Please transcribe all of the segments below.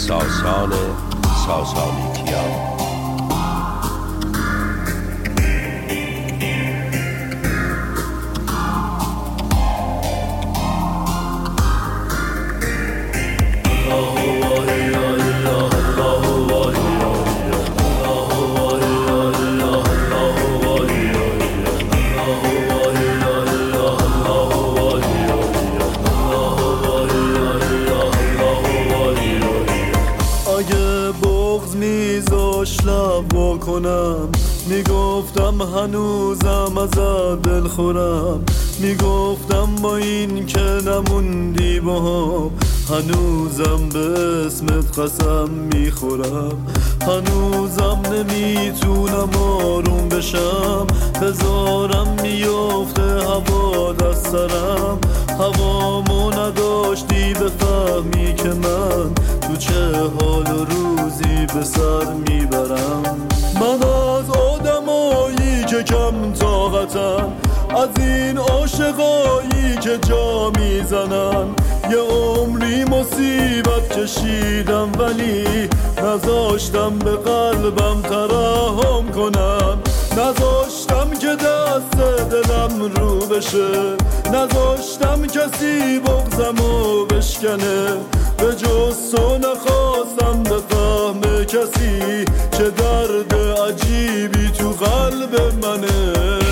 ساسان ساسانیکیان. میگفتم هنوزم ازت دل خورم، میگفتم با این که نموندی با هم، هنوزم به اسمت قسم میخورم، هنوزم نمیتونم آروم بشم، بذارم میفته هوا دست سرم، هوامو نداشتی بفهمی که من تو چه حال و روزی به سر میبرم. من از آدمایی که کم طاقتن، از این عاشقایی که جا میزنن، یه عمری مصیبت کشیدم ولی نذاشتم به قلبم ترحم کنم، نذاشتم که دست دلم رو بشه، نذاشتم کسی بغضمو بشکنه، به جز تو نخواستم بفهمه کسی چه درد عجیبی تو قلب منه.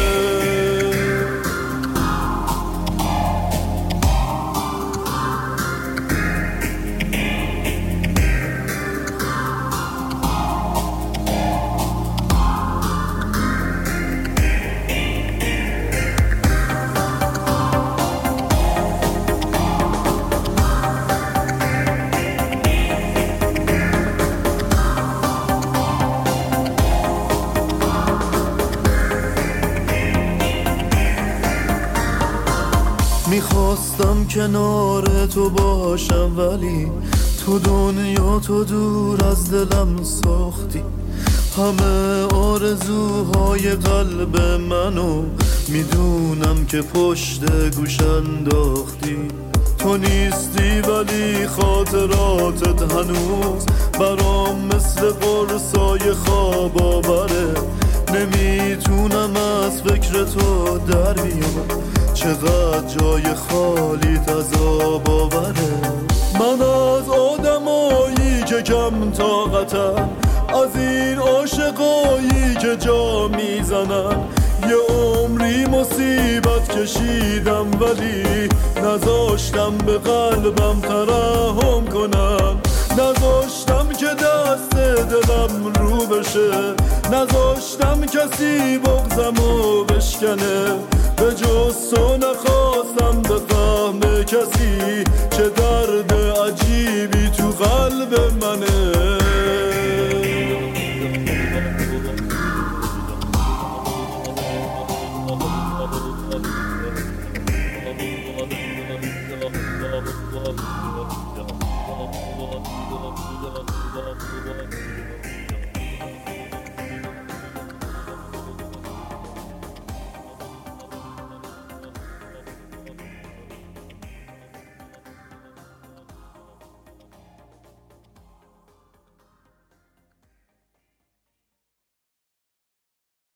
میخواستم کنار تو باشم ولی تو دنیا تو دور از دلم ساختی، همه آرزوهای قلب منو میدونم که پشت گوش انداختی، تو نیستی ولی خاطراتت هنوز برام مثل قرصای خواب آوره، نمیتونم از فکر تو در بیام، چقدر جای خالی عذاب آوره. من از آدمایی که کم طاقتن، از این عاشقایی که جا میزنن، یه عمری مصیبت کشیدم ولی نذاشتم به قلبم ترحم کنم، نذاشتم که دست دلم رو بشه، نذاشتم کسی بغضمو بشکنه، به جز تو نخواستم بفهمه کسی